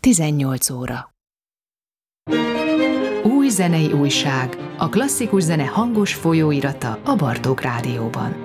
18 óra. Új zenei újság, a klasszikus zene hangos folyóirata a Bartók Rádióban.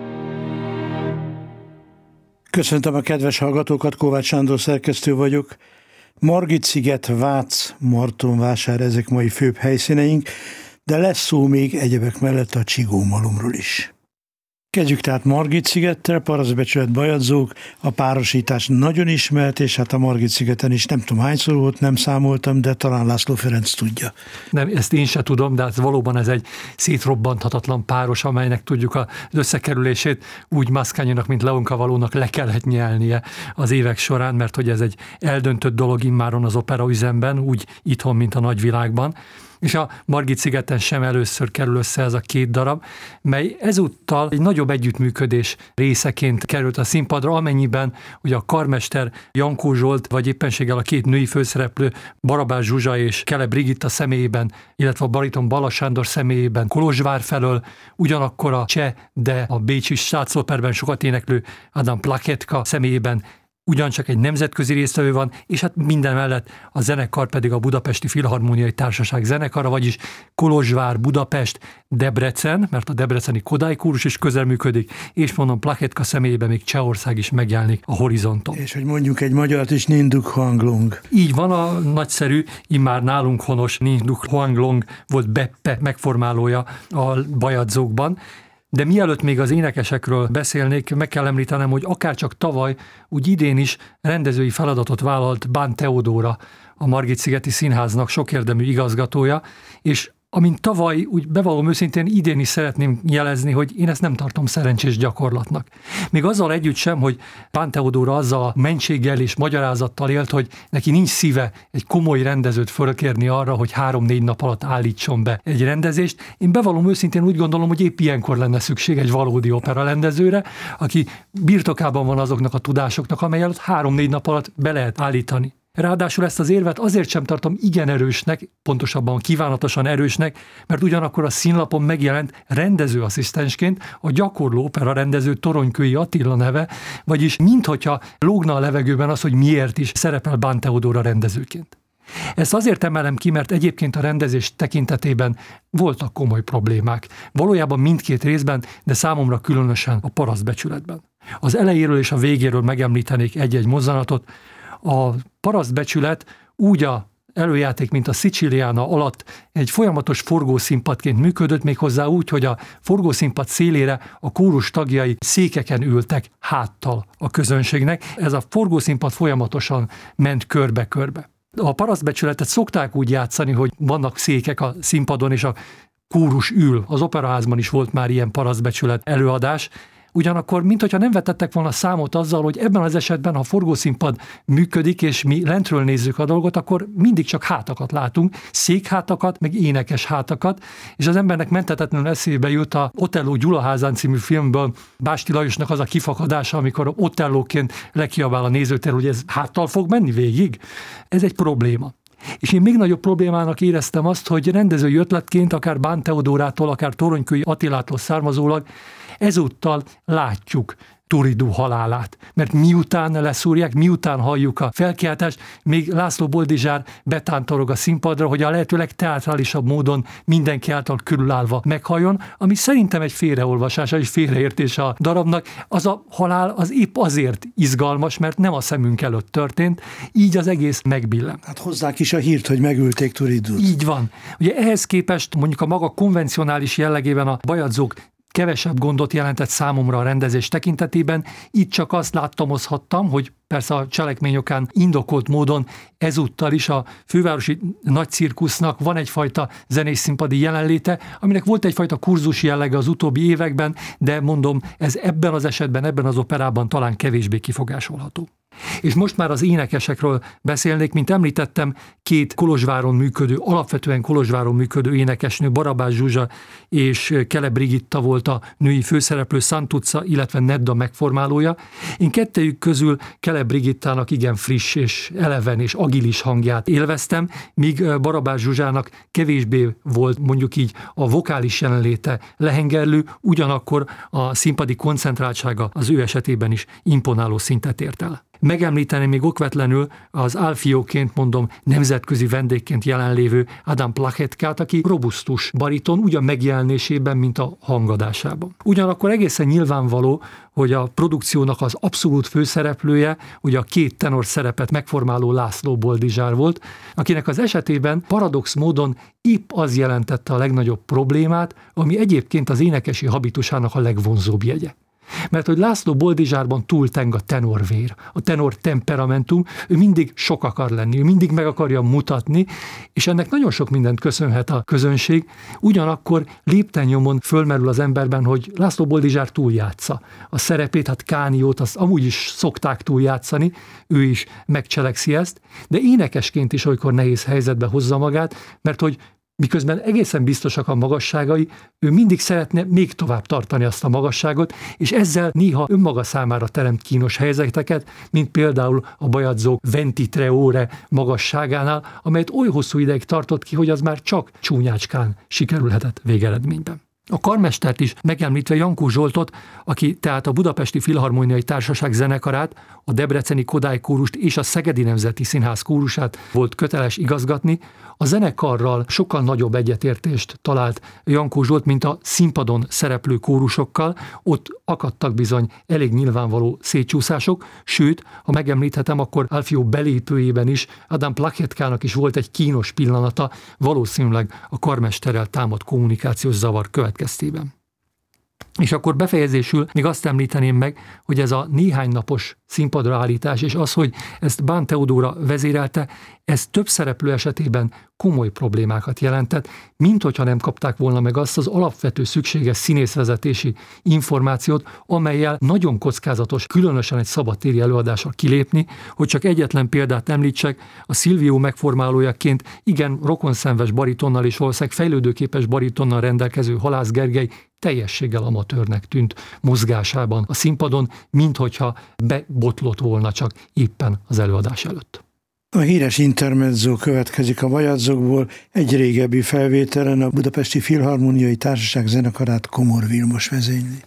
Köszöntöm a kedves hallgatókat, Kovács Sándor szerkesztő vagyok. Margit-sziget, Vác, Martonvásár, ezek mai főbb helyszíneink, de lesz szó még egyebek mellett a Csigó-malomról is. Kezdjük tehát Margit-szigettel, parasztbecsület Bajadzók, a párosítás nagyon ismert, és hát a Margit-szigeten is nem tudom hányszor volt, nem számoltam, de talán László Ferenc tudja. Nem, ezt én se tudom, de hát valóban ez egy szétrobbanthatatlan páros, amelynek tudjuk az összekerülését úgy Mascagninak, mint Leonca Valónak le kellett nyelnie az évek során, mert hogy ez egy eldöntött dolog immáron az operaüzemben, úgy itthon, mint a nagyvilágban. És a Margit-szigeten sem először kerül össze ez a két darab, mely ezúttal egy nagyobb együttműködés részeként került a színpadra, amennyiben ugye a karmester Jankó Zsolt, vagy éppenséggel a két női főszereplő Barabás Zsuzsa és Kele Brigitta személyében, illetve a bariton Balla Sándor személyében Kolozsvár felől, ugyanakkor a cseh, de a bécsi Staatsoperben sokat éneklő Adam Plaketka személyében ugyancsak egy nemzetközi résztvevő van, és hát minden mellett a zenekar pedig a Budapesti Filharmóniai Társaság zenekara, vagyis Kolozsvár, Budapest, Debrecen, mert a debreceni Kodály kórus is közelműködik, és mondom, Plaketka személyében még Csehország is megjelenik a horizonton. És hogy mondjuk egy magyart is, Ninduk Hoanglong. Így van, a nagyszerű, immár nálunk honos Ninduk Hoanglong volt Beppe megformálója a Bajadzókban. De mielőtt még az énekesekről beszélnék, meg kell említenem, hogy akárcsak tavaly, úgy idén is rendezői feladatot vállalt Bán Teodóra, a Margit-szigeti Színháznak sokérdemű igazgatója, és amint tavaly, úgy bevallom őszintén, idén is szeretném jelezni, hogy én ezt nem tartom szerencsés gyakorlatnak. Még azzal együtt sem, hogy Bán Teodóra azzal a mentséggel és magyarázattal élt, hogy neki nincs szíve egy komoly rendezőt fölkérni arra, hogy 3-4 nap alatt állítson be egy rendezést. Én bevallom őszintén úgy gondolom, hogy épp ilyenkor lenne szükség egy valódi opera rendezőre, aki birtokában van azoknak a tudásoknak, amely alatt 3-4 nap alatt be lehet állítani. Ráadásul ezt az érvet azért sem tartom igen erősnek, pontosabban kívánatosan erősnek, mert ugyanakkor a színlapon megjelent rendezőasszisztensként a gyakorló opera rendező Toronykői Attila neve, vagyis minthogyha lógna a levegőben az, hogy miért is szerepel Bán Teodóra rendezőként. Ezt azért emelem ki, mert egyébként a rendezés tekintetében voltak komoly problémák. Valójában mindkét részben, de számomra különösen a parasztbecsületben. Az elejéről és a végéről megemlítenék egy-egy mozzanatot. A parasztbecsület úgy a előjáték, mint a Siciliana alatt egy folyamatos forgószínpadként működött, méghozzá úgy, hogy a forgószínpad szélére a kórus tagjai székeken ültek háttal a közönségnek. Ez a forgószínpad folyamatosan ment körbe-körbe. A parasztbecsületet szokták úgy játszani, hogy vannak székek a színpadon, és a kórus ül. Az operaházban is volt már ilyen parasztbecsület előadás. Ugyanakkor, minthogyha nem vetettek volna számot azzal, hogy ebben az esetben, ha a forgószínpad működik, és mi lentről nézzük a dolgot, akkor mindig csak hátakat látunk, székhátakat, meg énekes hátakat, és az embernek menthetetlenül eszébe jut a Otello Gyulaházán című filmből Básti Lajosnak az a kifakadása, amikor Otellóként lekiabál a nézőtér, hogy ez háttal fog menni végig. Ez egy probléma. És én még nagyobb problémának éreztem azt, hogy rendezői ötletként, akár Bán Teodórától, akár Toronykői Attilától származólag, ezúttal látjuk Turiddu halálát. Mert miután leszúrják, miután halljuk a felkiáltást, még László Boldizsár betántorog a színpadra, hogy a lehetőleg teátrálisabb módon mindenki által körülállva meghalljon, ami szerintem egy félreolvasása és félreértése a darabnak. Az a halál az épp azért izgalmas, mert nem a szemünk előtt történt, így az egész megbillen. Hát hozzák is a hírt, hogy megölték Turiddut. Így van. Ugye ehhez képest mondjuk a maga konvencionális jellegében a Bajadzók kevesebb gondot jelentett számomra a rendezés tekintetében. Itt csak azt láttamozhattam, hogy persze a cselekmény okán indokolt módon ezúttal is a fővárosi nagycirkusznak van egyfajta zenészszínpadi jelenléte, aminek volt egyfajta kurzus jellege az utóbbi években, de mondom, ez ebben az esetben, ebben az operában talán kevésbé kifogásolható. És most már az énekesekről beszélnék, mint említettem, két Kolozsváron működő, alapvetően Kolozsváron működő énekesnő, Barabás Zsuzsa és Kele Brigitta volt a női főszereplő, Santuzza, illetve Nedda megformálója. Én kettejük közül Kele Brigittának igen friss és eleven és agilis hangját élveztem, míg Barabás Zsuzsának kevésbé volt mondjuk így a vokális jelenléte lehengerlő, ugyanakkor a színpadi koncentráltsága az ő esetében is imponáló szintet ért el. Megemlíteném még okvetlenül az Alfioként mondom nemzetközi vendégként jelenlévő Adam Plachetkát, aki robusztus bariton ugyan megjelenésében, mint a hangadásában. Ugyanakkor egészen nyilvánvaló, hogy a produkciónak az abszolút főszereplője ugye a két tenor szerepet megformáló László Boldizsár volt, akinek az esetében paradox módon épp az jelentette a legnagyobb problémát, ami egyébként az énekesi habitusának a legvonzóbb jegye. Mert hogy László Boldizsárban túlteng a tenorvér, a tenor temperamentum, ő mindig sok akar lenni, ő mindig meg akarja mutatni, és ennek nagyon sok mindent köszönhet a közönség, ugyanakkor lépten-nyomon fölmerül az emberben, hogy László Boldizsár túljátsza. A szerepét, hát Kániót, azt amúgy is szokták túljátszani, ő is megcselekszi ezt, de énekesként is olykor nehéz helyzetbe hozza magát, mert hogy miközben egészen biztosak a magasságai, ő mindig szeretne még tovább tartani azt a magasságot, és ezzel néha önmaga számára teremt kínos helyzeteket, mint például a Bajadzók Venti Treore magasságánál, amelyet oly hosszú ideig tartott ki, hogy az már csak csúnyácskán sikerülhetett végeredményben. A karmestert is megemlítve Jankó Zsoltot, aki tehát a Budapesti Filharmoniai Társaság zenekarát, a Debreceni Kodály kórust és a Szegedi Nemzeti Színház kórusát volt köteles igazgatni, a zenekarral sokkal nagyobb egyetértést talált Jankó Zsolt, mint a színpadon szereplő kórusokkal, ott akadtak bizony elég nyilvánvaló szétcsúszások, sőt, ha megemlíthetem, akkor Alfio belépőjében is Adam Plachetkának is volt egy kínos pillanata, valószínűleg a karmesterrel támadt kommunikációs zavar következtében. És akkor befejezésül még azt említeném meg, hogy ez a néhány napos színpadra állítás, és az, hogy ezt Bán Teodóra vezérelte, ez több szereplő esetében komoly problémákat jelentett, mint hogyha nem kapták volna meg azt az alapvető szükséges színészvezetési információt, amellyel nagyon kockázatos, különösen egy szabadtéri előadásra kilépni, hogy csak egyetlen példát említsek, a Silvio megformálójaként igen rokonszenves baritonnal és valószínűleg fejlődőképes baritonnal rendelkező Halász Gergely teljességgel amatőrnek tűnt mozgásában a színpadon, minthogyha bebotlott volna csak éppen az előadás előtt. A híres intermezzo következik a Bajadzókból, egy régebbi felvételen a Budapesti Filharmoniai Társaság zenekarát Komor Vilmos vezényli.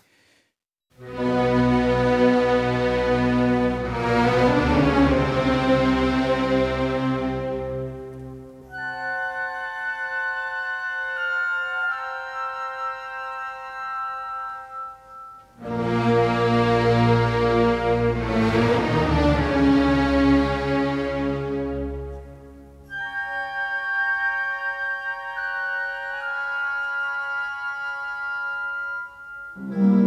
Mm-hmm.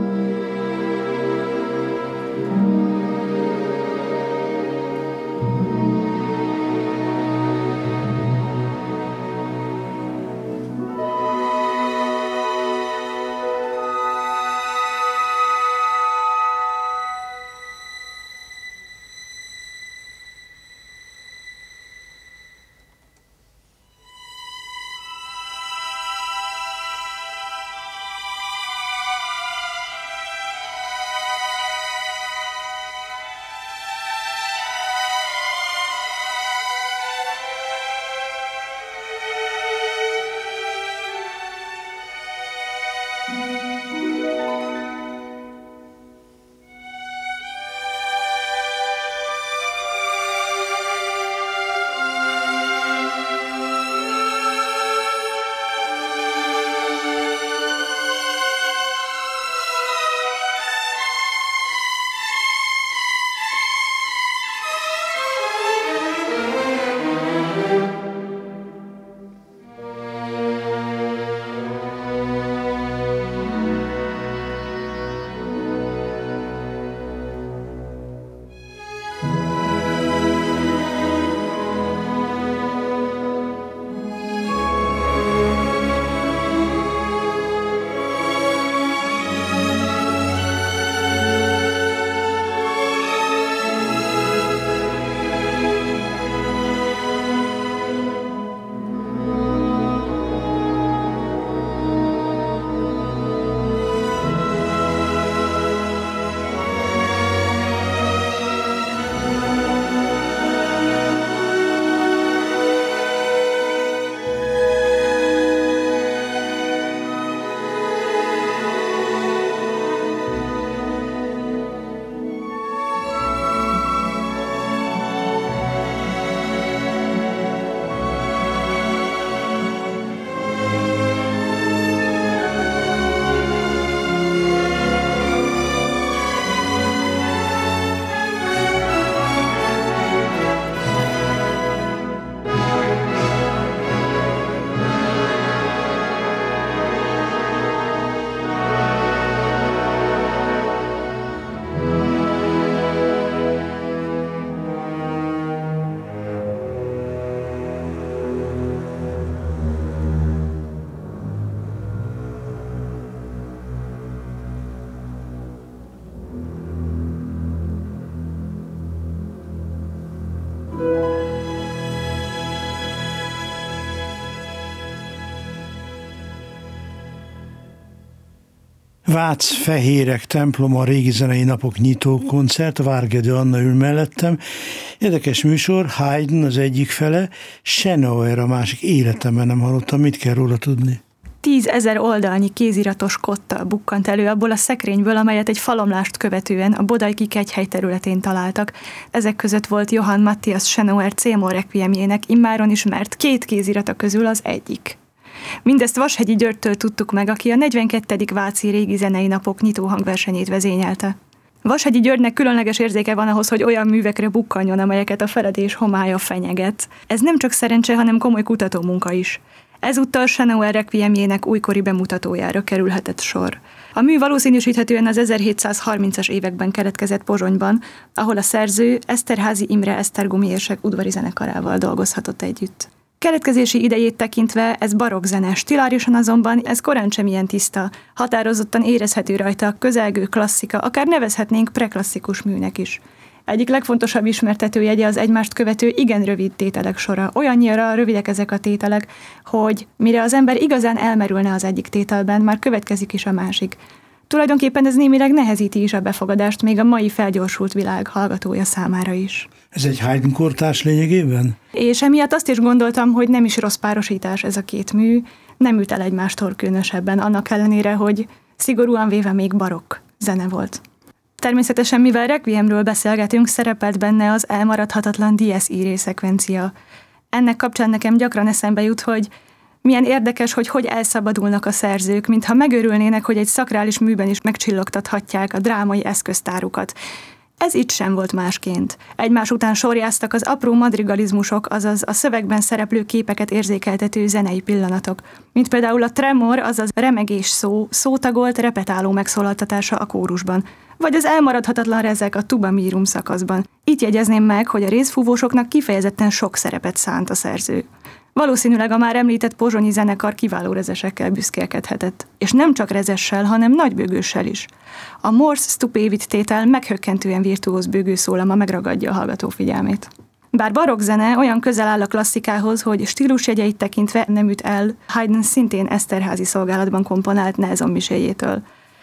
Vác Fehérek temploma, a régi zenei napok nyitó koncert, Várgedő Anna ül mellettem. Érdekes műsor, Haydn az egyik fele, Schönauer a másik, életemben nem hallottam, mit kell róla tudni? 10 000 oldalnyi kéziratos kotta bukkant elő abból a szekrényből, amelyet egy falomlást követően a Bodajki kegyhely területén találtak. Ezek között volt Johann Matthias Schönauer C-moll requiemjének immáron ismert 2 kézirata közül az egyik. Mindezt Vashegyi Györgytől tudtuk meg, aki a 42. Váci régi zenei napok nyitó hangversenyét vezényelte. Vashegyi Györgynek különleges érzéke van ahhoz, hogy olyan művekre bukkanjon, amelyeket a feledés homálya fenyeget. Ez nem csak szerencse, hanem komoly kutatómunka is. Ezúttal Schönauer requiemjének újkori bemutatójára kerülhetett sor. A mű valószínűsíthetően az 1730-as években keletkezett Pozsonyban, ahol a szerző Eszterházy Imre esztergomi érsek udvari zenekarával dolgozhatott együtt. Keletkezési idejét tekintve ez barokk zene, stilárisan azonban ez korán sem ilyen tiszta, határozottan érezhető rajta a közelgő klasszika, akár nevezhetnénk preklasszikus műnek is. Egyik legfontosabb ismertetőjegye az egymást követő igen rövid tételek sora. Olyannyira rövidek ezek a tételek, hogy mire az ember igazán elmerülne az egyik tételben, már következik is a másik. Tulajdonképpen ez némileg nehezíti is a befogadást, még a mai felgyorsult világ hallgatója számára is. Ez egy Haydn kortárs lényegében? És emiatt azt is gondoltam, hogy nem is rossz párosítás ez a 2 mű, nem üt el egymástól különösebben, annak ellenére, hogy szigorúan véve még barokk zene volt. Természetesen, mivel requiemről beszélgetünk, szerepelt benne az elmaradhatatlan dies irae szekvencia. Ennek kapcsán nekem gyakran eszembe jut, hogy milyen érdekes, hogy elszabadulnak a szerzők, mintha megörülnének, hogy egy szakrális műben is megcsillogtathatják a drámai eszköztárukat. Ez itt sem volt másként. Egymás után sorjáztak az apró madrigalizmusok, azaz a szövegben szereplő képeket érzékeltető zenei pillanatok, mint például a tremor, azaz remegés szótagolt, repetáló megszólaltatása a kórusban, vagy az elmaradhatatlan rezek a tuba mirum szakaszban. Itt jegyezném meg, hogy a részfúvósoknak kifejezetten sok szerepet szánt a szerző. Valószínűleg a már említett pozsonyi zenekar kiváló rezesekkel büszkélkedhetett. És nem csak rezessel, hanem nagybőgőssel is. A Morse stupévit tétel meghökkentően virtuóz bőgőszólama megragadja a hallgató figyelmét. Bár barokk zene olyan közel áll a klasszikához, hogy stílusjegyeit tekintve nem üt el Haydn szintén Eszterházy szolgálatban komponált Nelson miséjétől.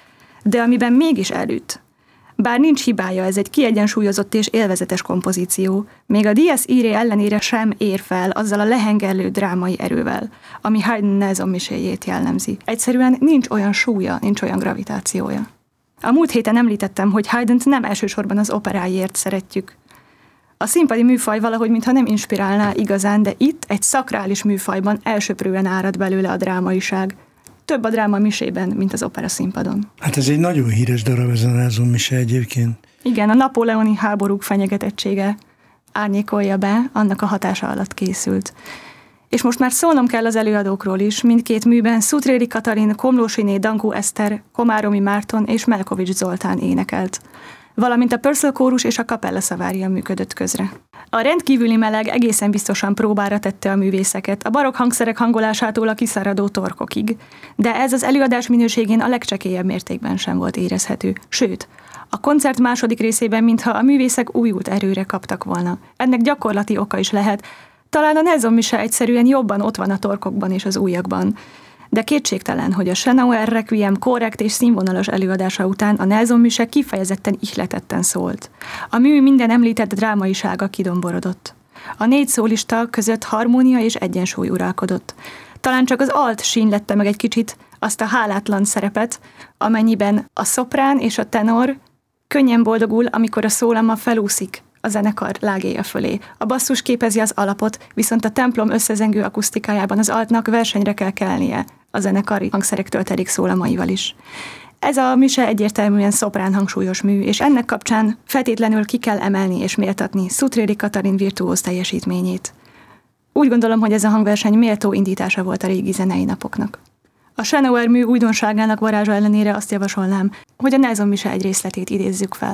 De amiben mégis elüt, bár nincs hibája, ez egy kiegyensúlyozott és élvezetes kompozíció, még a dies irae ellenére sem ér fel azzal a lehengerlő drámai erővel, ami Haydn Nelson miséjét jellemzi. Egyszerűen nincs olyan súlya, nincs olyan gravitációja. A múlt héten említettem, hogy Haydnt nem elsősorban az operáiért szeretjük. A színpadi műfaj valahogy mintha nem inspirálná igazán, de itt egy szakrális műfajban elsöprően árad belőle a drámaiság. Több a dráma misében, mint az opera színpadon. Hát ez egy nagyon híres darab, ez a Nelson mise egyébként. Igen, a napóleoni háborúk fenyegetettsége árnyékolja be, annak a hatása alatt készült. És most már szólnom kell az előadókról is, mindkét műben Szutréri Katalin, Komlósiné Dankó Eszter, Komáromi Márton és Melkovics Zoltán énekelt, valamint a Purcell kórus és a Capella Savaria működött közre. A rendkívüli meleg egészen biztosan próbára tette a művészeket, a barokk hangszerek hangolásától a kiszáradó torkokig, de ez az előadás minőségén a legcsekélyebb mértékben sem volt érezhető, sőt, a koncert második részében mintha a művészek újult erőre kaptak volna. Ennek gyakorlati oka is lehet, talán a Nelson mise egyszerűen jobban ott van a torkokban és az ujjakban. De kétségtelen, hogy a Schönauer requiem korrekt és színvonalas előadása után a Nelson mise kifejezetten ihletetten szólt. A mű minden említett drámaisága kidomborodott. A 4 szólista között harmónia és egyensúly uralkodott. Talán csak az alt sínylette meg egy kicsit azt a hálátlan szerepet, amennyiben a szoprán és a tenor könnyen boldogul, amikor a szólama felúszik a zenekar lágéja fölé. A basszus képezi az alapot, viszont a templom összezengő akusztikájában az altnak versenyre kell kelnie a zenekari hangszerek töltelék szólamaival is. Ez a mise egyértelműen szoprán hangsúlyos mű, és ennek kapcsán feltétlenül ki kell emelni és méltatni Szutréri Katalin virtuóz teljesítményét. Úgy gondolom, hogy ez a hangverseny méltó indítása volt a régi zenei napoknak. A Schönauer mű újdonságának varázsa ellenére azt javasolnám, hogy a Nelson mise egy részletét idézzük fel.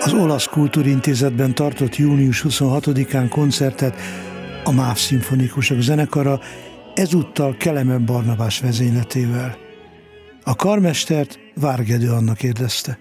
az Olasz Kultúrintézetben tartott június 26-án koncertet a MÁV Szimfonikusok zenekara, ezúttal Kelemen Barnabás vezényletével. A karmestert Várgedő Anna kérdezte.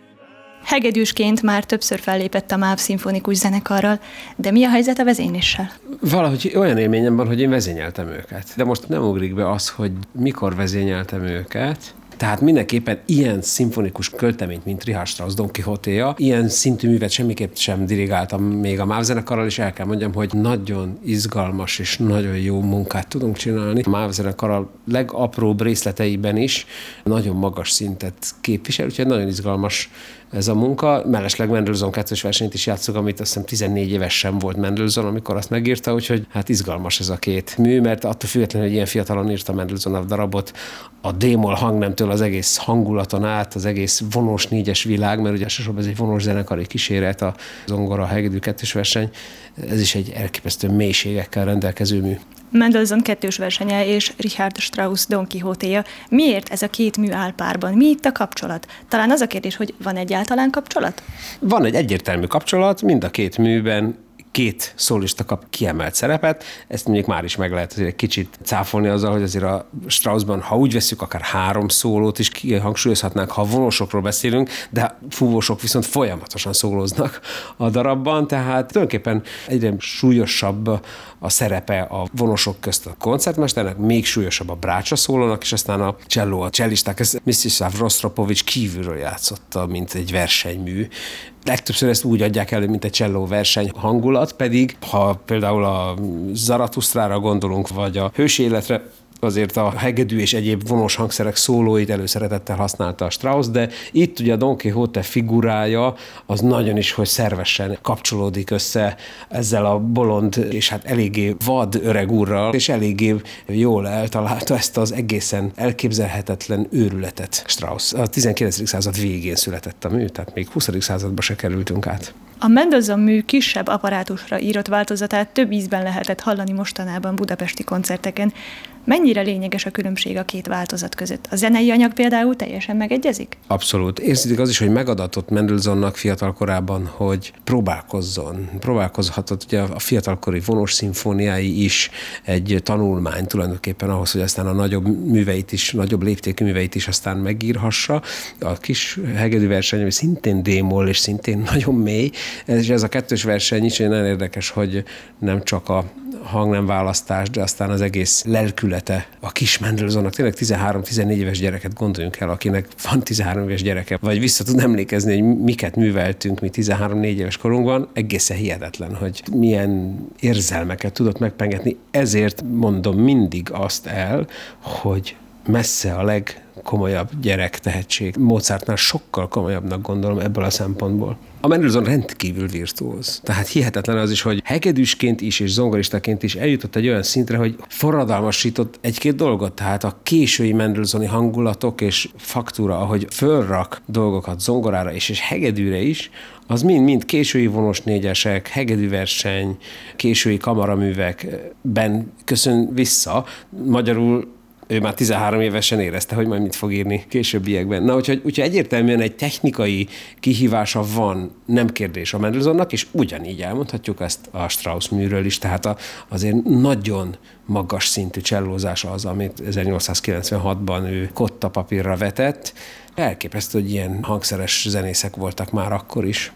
Hegedűsként már többször fellépett a MÁV Szimfonikus zenekarral, de mi a helyzet a vezényléssel? Valahogy olyan élményem van, hogy én vezényeltem őket. De most nem ugrik be az, hogy mikor vezényeltem őket. Tehát mindenképpen ilyen szimfonikus költeményt, mint Richard Strauss Don Quixote-ja, ilyen szintű művet semmiképp sem dirigáltam még a MÁV zenekarral, és el kell mondjam, hogy nagyon izgalmas és nagyon jó munkát tudunk csinálni. A MÁV zenekarral legapróbb részleteiben is nagyon magas szintet képvisel, úgyhogy nagyon izgalmas ez a munka. Mellesleg Mendelssohn 2-es versenyt is játszok, amit azt hiszem 14 éves sem volt Mendelssohn, amikor azt megírta, úgyhogy hát izgalmas ez a két mű, mert attól függetlenül, hogy ilyen fiatalon írta Mendelssohn a darabot, a d-moll hangnemtől az egész hangulaton át, az egész vonós négyes világ, mert ugye elsősorban ez egy vonós zenekari kíséret, a zongora, a hegedű 2-es verseny, ez is egy elképesztő mélységekkel rendelkező mű. Mendelssohn 2-es versenye és Richard Strauss Don Quixote-ja. Miért ez a két mű áll párban? Mi itt a kapcsolat? Talán az a kérdés, hogy van egyáltalán kapcsolat? Van egy egyértelmű kapcsolat, mind a két műben két szólista kap kiemelt szerepet, ezt mondjuk már is meg lehet azért egy kicsit cáfolni azzal, hogy azért a Straussban, ha úgy veszük, akár 3 szólót is kihangsúlyozhatnánk, ha vonósokról beszélünk, de fúvósok viszont folyamatosan szólóznak a darabban, tehát tulajdonképpen egyre súlyosabb a szerepe a vonósok közt a koncertmesternek, még súlyosabb a brácsa szólónak, és aztán a cselló, a csellisták, ez Mstislav Rostropovich kívülről játszotta, mint egy versenymű. Legtöbbször ezt úgy adják elő, mint egy cselló verseny hangulat, pedig ha például a Zaratusztrára gondolunk, vagy a hősi életre, azért a hegedű és egyéb vonós hangszerek szólóit előszeretettel használta a Strauss, de itt ugye a Don Quixote figurája az nagyon is, hogy szervesen kapcsolódik össze ezzel a bolond és hát eléggé vad öreg úrral, és eléggé jól eltalálta ezt az egészen elképzelhetetlen őrületet Strauss. A 19. század végén született a mű, tehát még 20. századba se kerültünk át. A Mendelssohn mű kisebb apparátusra írott változatát több ízben lehetett hallani mostanában budapesti koncerteken. Mennyire lényeges a különbség a két változat között? A zenei anyag például teljesen megegyezik? Abszolút. Érződik az is, hogy megadatott Mendelssohnnak fiatal korában, hogy próbálkozzon. Próbálkozhatott, ugye a fiatalkori vonós szimfóniái is egy tanulmány tulajdonképpen ahhoz, hogy aztán a nagyobb műveit is, nagyobb léptékű műveit is aztán megírhassa. A kis hegedű verseny, ami szintén d-moll és szintén nagyon mély, és ez a 2-es verseny is nagyon érdekes, hogy nem csak a hangnemválasztás, de aztán az egész lelkülete a kis Mendelssohnnak. Tényleg 13-14 éves gyereket gondoljunk el, akinek van 13 éves gyereke, vagy vissza tud emlékezni, hogy miket műveltünk mi 13-4 éves korunkban, egészen hihetetlen, hogy milyen érzelmeket tudott megpengetni. Ezért mondom mindig azt el, hogy messze a legkomolyabb gyerek tehetség. Mozartnál sokkal komolyabbnak gondolom ebből a szempontból. A Mendelssohn rendkívül virtuóz. Tehát hihetetlen az is, hogy hegedűsként is és zongoristaként is eljutott egy olyan szintre, hogy forradalmasított egy-két dolgot. Tehát a késői Mendelssohni hangulatok és faktúra, ahogy fölrak dolgokat zongorára és hegedűre is, az mind késői vonós négyesek, hegedűverseny, késői kamaraművekben köszön vissza. Magyarul ő már 13 évesen érezte, hogy majd mit fog írni későbbiekben. Na, úgyhogy egyértelműen egy technikai kihívása van, nem kérdés a Mendelssohnnak, és ugyanígy elmondhatjuk ezt a Strauss műről is, tehát azért nagyon magas szintű csellózás az, amit 1896-ban ő kotta papírra vetett. Elképesztő, hogy ilyen hangszeres zenészek voltak már akkor is.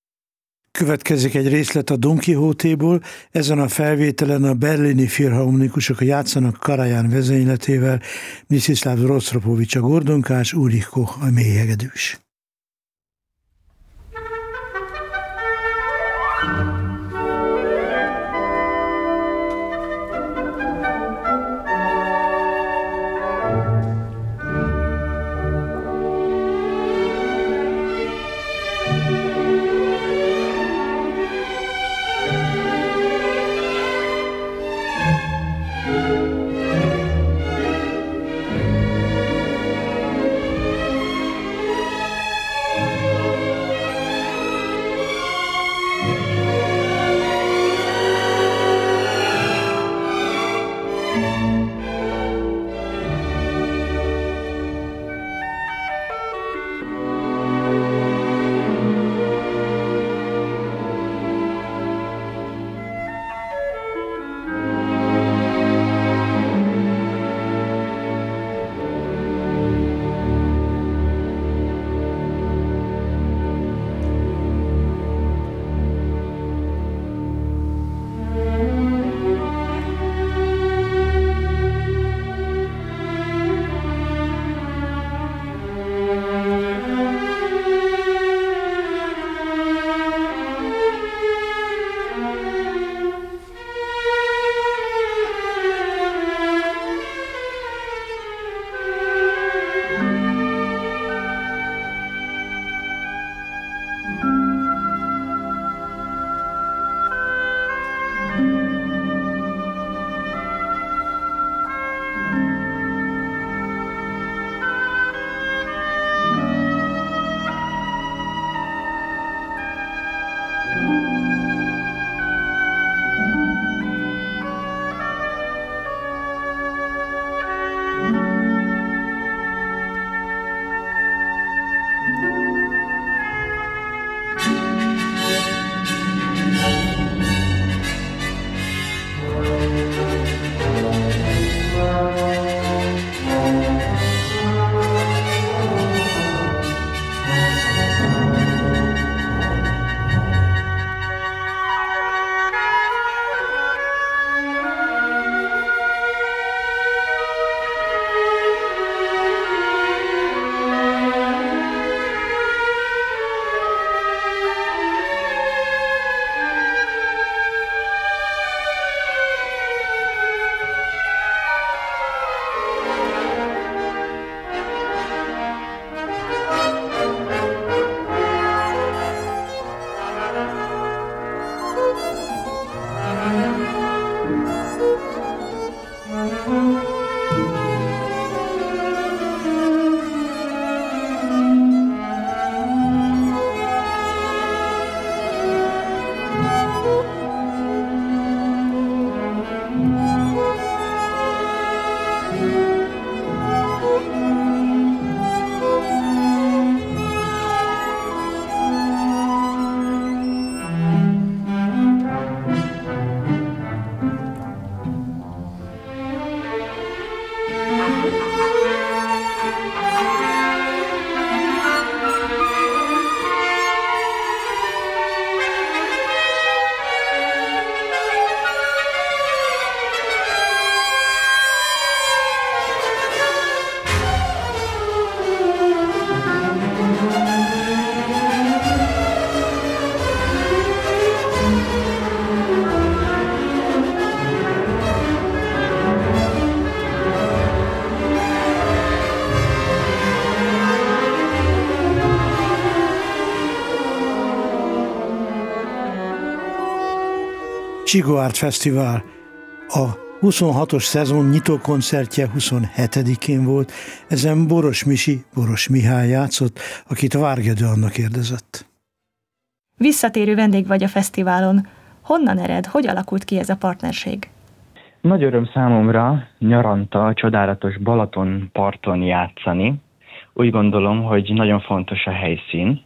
Következik egy részlet a Don Quixote-ból. Ezen a felvételen a berlini filharmonikusok játszanak Karajan vezényletével, Mstislav Rostropovich a gordonkás, Ulrich Koch a mélyhegedűs. Csigo Art Fesztivál. A 26-os szezon nyitókoncertje 27-én volt, ezen Boros Misi, Boros Mihály játszott, akit Várgedő Anna kérdezett. Visszatérő vendég vagy a fesztiválon. Honnan ered, hogy alakult ki ez a partnerség? Nagy öröm számomra nyaranta a csodálatos Balaton parton játszani. Úgy gondolom, hogy nagyon fontos a helyszín,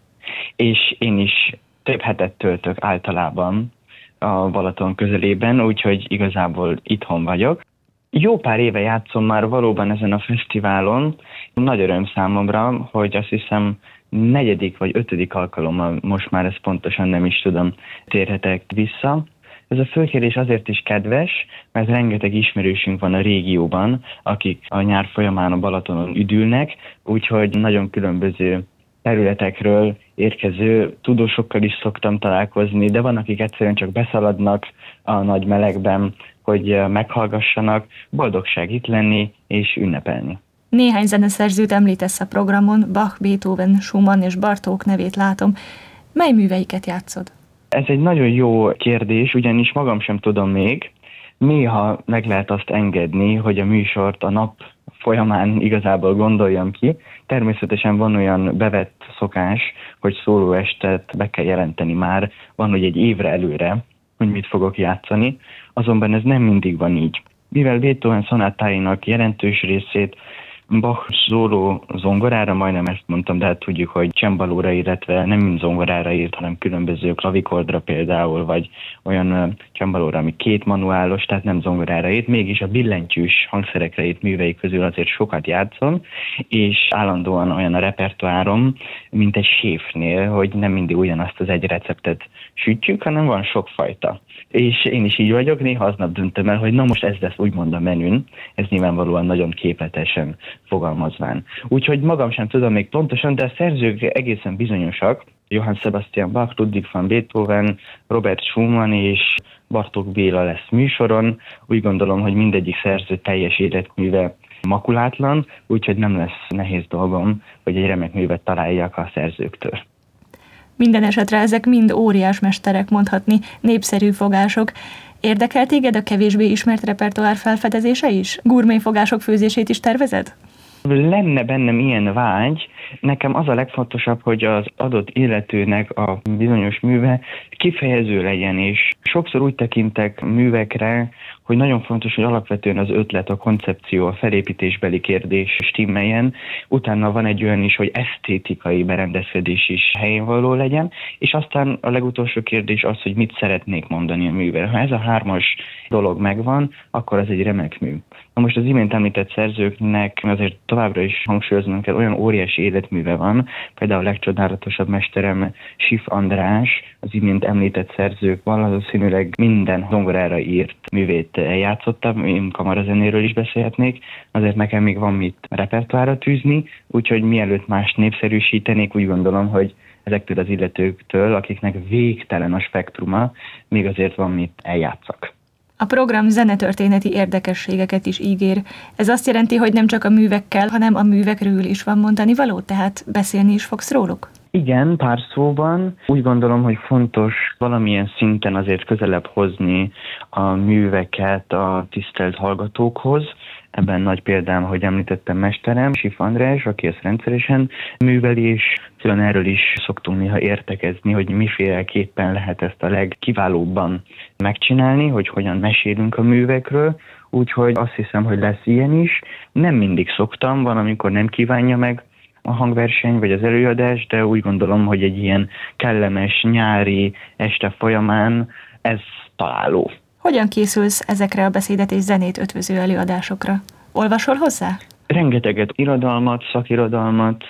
és én is több hetet töltök általában a Balaton közelében, úgyhogy igazából itthon vagyok. Jó pár éve játszom már valóban ezen a fesztiválon. Nagy öröm számomra, hogy azt hiszem 4. vagy 5. alkalommal, most már ezt pontosan nem is tudom, térhetek vissza. Ez a fölkérés azért is kedves, mert rengeteg ismerősünk van a régióban, akik a nyár folyamán a Balatonon üdülnek, úgyhogy nagyon különböző területekről érkező tudósokkal is szoktam találkozni, de van, akik egyszerűen csak beszaladnak a nagy melegben, hogy meghallgassanak, boldogság itt lenni és ünnepelni. Néhány zeneszerzőt említesz a programon, Bach, Beethoven, Schumann és Bartók nevét látom. Mely műveiket játszod? Ez egy nagyon jó kérdés, ugyanis magam sem tudom még. Néha meg lehet azt engedni, hogy a műsort a nap folyamán igazából gondoljam ki. Természetesen van olyan bevett szokás, hogy szólóestet be kell jelenteni már, van, hogy egy évre előre, hogy mit fogok játszani, azonban ez nem mindig van így. Mivel Beethoven szonátáinak jelentős részét Bach szóló zongorára, majdnem ezt mondtam, de hát tudjuk, hogy csembalóra, illetve nem mind zongorára írt, hanem különböző klavikordra például, vagy olyan csembalóra, ami 2 manuálos, tehát nem zongorára írt, mégis a billentyűs hangszerekre írt művei közül azért sokat játszom, és állandóan olyan a repertoárom, mint egy séfnél, hogy nem mindig ugyanazt az egy receptet sütjük, hanem van sokfajta. És én is így vagyok, néha aznap döntöm el, hogy na most ez lesz úgymond a menün, ez nyilvánvalóan nagyon képletesen fogalmazván. Úgyhogy magam sem tudom még pontosan, de a szerzők egészen bizonyosak, Johann Sebastian Bach, Ludwig van Beethoven, Robert Schumann és Bartók Béla lesz műsoron. Úgy gondolom, hogy mindegyik szerző teljes életműve makulátlan, úgyhogy nem lesz nehéz dolgom, hogy egy remek művet találjak a szerzőktől. Minden esetre ezek mind óriás mesterek, mondhatni, népszerű fogások. Érdekel téged a kevésbé ismert repertoár felfedezése is? Gurmé fogások főzését is tervezed? Lenne bennem ilyen vágy, nekem az a legfontosabb, hogy az adott illetőnek a bizonyos műve kifejező legyen, és sokszor úgy tekintek művekre, hogy nagyon fontos, hogy alapvetően az ötlet, a koncepció, a felépítésbeli kérdés stimmeljen, utána van egy olyan is, hogy esztétikai berendezkedés is helyén való legyen, és aztán a legutolsó kérdés az, hogy mit szeretnék mondani a művel. Ha ez a 3 dolog megvan, akkor ez egy remek mű. Na most az imént említett szerzőknek azért továbbra is hangsúlyoznunk kell, olyan óriási életműve van, például a legcsodálatosabb mesterem Schiff András, az imént említett szerzők valószínűleg minden zongorára írt művét eljátszottam, én kamarazenéről is beszélhetnék, azért nekem még van mit repertoárra tűzni, úgyhogy mielőtt mást népszerűsítenék, úgy gondolom, hogy ezektől az illetőktől, akiknek végtelen a spektruma, még azért van mit eljátszak. A program zenetörténeti érdekességeket is ígér. Ez azt jelenti, hogy nem csak a művekkel, hanem a művekről is van mondani való, tehát beszélni is fogsz róluk? Igen, pár szóban. Úgy gondolom, hogy fontos valamilyen szinten azért közelebb hozni a műveket a tisztelt hallgatókhoz. Ebben nagy példám, hogy említettem mesterem, Schiff András, aki ezt rendszeresen műveli, és külön erről is szoktunk néha értekezni, hogy miféleképpen lehet ezt a legkiválóbban megcsinálni, hogy hogyan mesélünk a művekről, úgyhogy azt hiszem, hogy lesz ilyen is. Nem mindig szoktam, van, amikor nem kívánja meg a hangverseny vagy az előadás, de úgy gondolom, hogy egy ilyen kellemes nyári este folyamán ez találó. Hogyan készülsz ezekre a beszédet és zenét ötvöző előadásokra? Olvasol hozzá? Rengeteget irodalmat, szakirodalmat.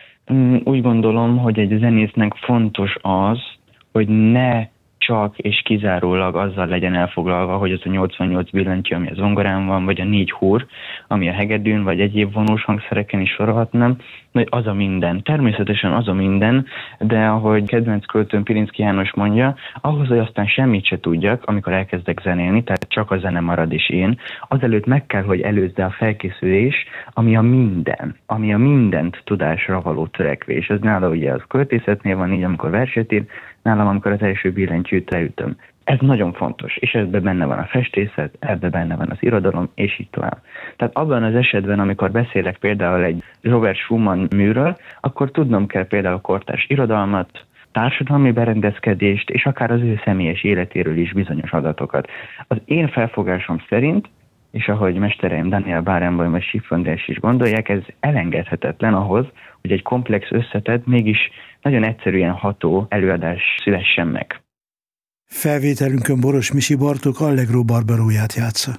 Úgy gondolom, hogy egy zenésznek fontos az, hogy ne csak és kizárólag azzal legyen elfoglalva, hogy az a 88 billentyű, ami a zongorán van, vagy a 4 húr, ami a hegedűn, vagy egyéb vonós hangszereken is sorolhatnám, hogy az a minden. Természetesen az a minden, de ahogy kedvenc költőm Pirinszky János mondja, ahhoz, hogy aztán semmit se tudjak, amikor elkezdek zenélni, tehát csak a zene marad és én, azelőtt meg kell, hogy előzze a felkészülés, ami a minden, ami a mindent tudásra való törekvés. Ez nála ugye az költészetnél van így, amikor verset ír, nálam, amikor az első billentyűt leütöm. Ez nagyon fontos, és ebben benne van a festészet, ebben benne van az irodalom, és így tovább. Tehát abban az esetben, amikor beszélek például egy Robert Schumann műről, akkor tudnom kell például kortárs irodalmat, társadalmi berendezkedést, és akár az ő személyes életéről is bizonyos adatokat. Az én felfogásom szerint, és ahogy mestereim Daniel Barenboim és Schifföndes is gondolják, ez elengedhetetlen ahhoz, hogy egy komplex összetett, mégis nagyon egyszerűen ható előadás szülessen meg. Felvételünkön Boros Misi Bartók Allegro Barbaróját játsza.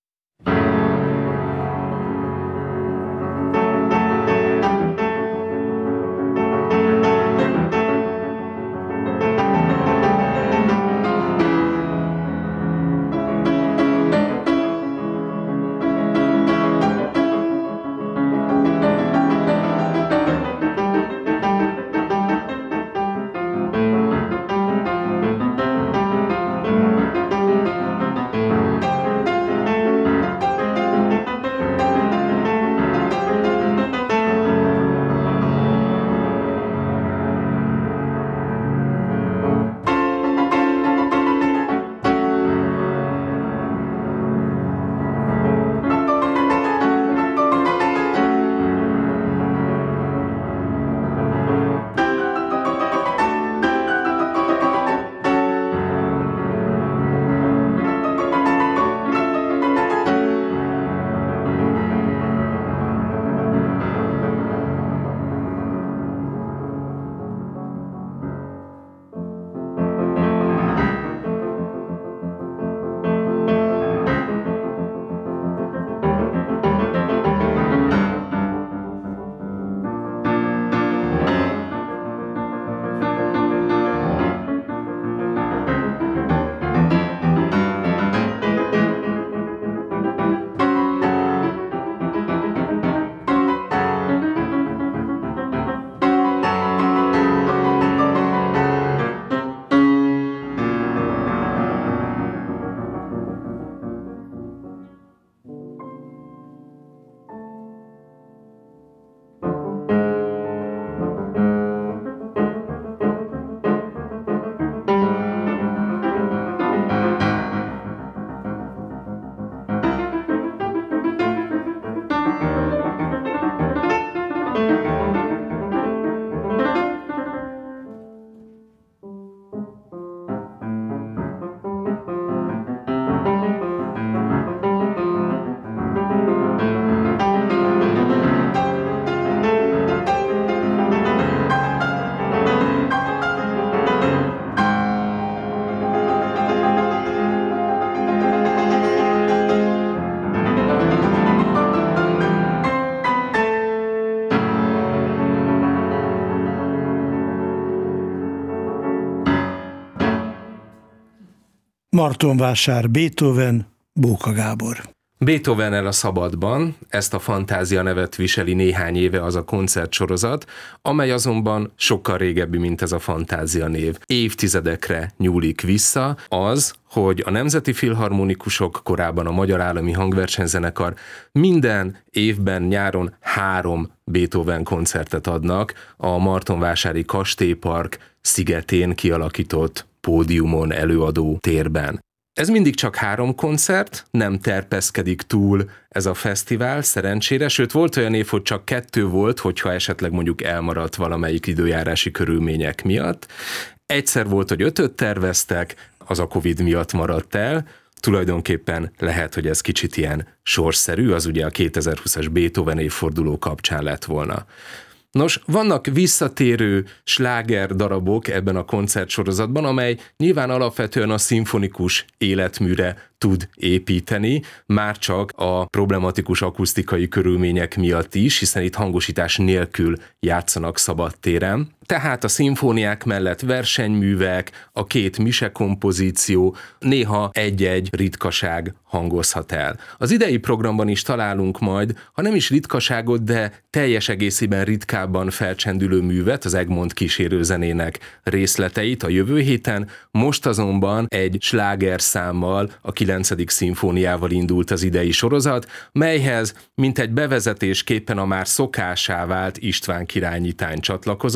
Martonvásár, Beethoven, Bóka Gábor. Beethovennel a szabadban, ezt a Fantázia nevet viseli néhány éve az a koncertsorozat, amely azonban sokkal régebbi, mint ez a Fantázia név. Évtizedekre nyúlik vissza az, hogy a Nemzeti Filharmonikusok, korábban a Magyar Állami Hangversenyzenekar minden évben nyáron 3 Beethoven koncertet adnak a Martonvásári Kastélypark szigetén kialakított pódiumon előadó térben. Ez mindig csak 3 koncert, nem terpeszkedik túl ez a fesztivál, szerencsére, sőt volt olyan év, hogy csak 2 volt, hogyha esetleg mondjuk elmaradt valamelyik időjárási körülmények miatt. Egyszer volt, hogy 5-öt terveztek, az a Covid miatt maradt el, tulajdonképpen lehet, hogy ez kicsit ilyen sorsszerű, az ugye a 2020-as Beethoven évforduló kapcsán lett volna. Nos, vannak visszatérő sláger darabok ebben a koncertsorozatban, amely nyilván alapvetően a szimfonikus életműre tud építeni, már csak a problematikus akusztikai körülmények miatt is, hiszen itt hangosítás nélkül játszanak szabadtéren. Tehát a szimfóniák mellett versenyművek, a 2 mise kompozíció, néha egy-egy ritkaság hangozhat el. Az idei programban is találunk majd, ha nem is ritkaságot, de teljes egészében ritkábban felcsendülő művet, az Egmont kísérőzenének részleteit a jövő héten, most azonban egy slágerszámmal, a 9. szimfóniával indult az idei sorozat, melyhez mint egy bevezetésképpen a már szokásá vált István király Nyitány csatlakozott.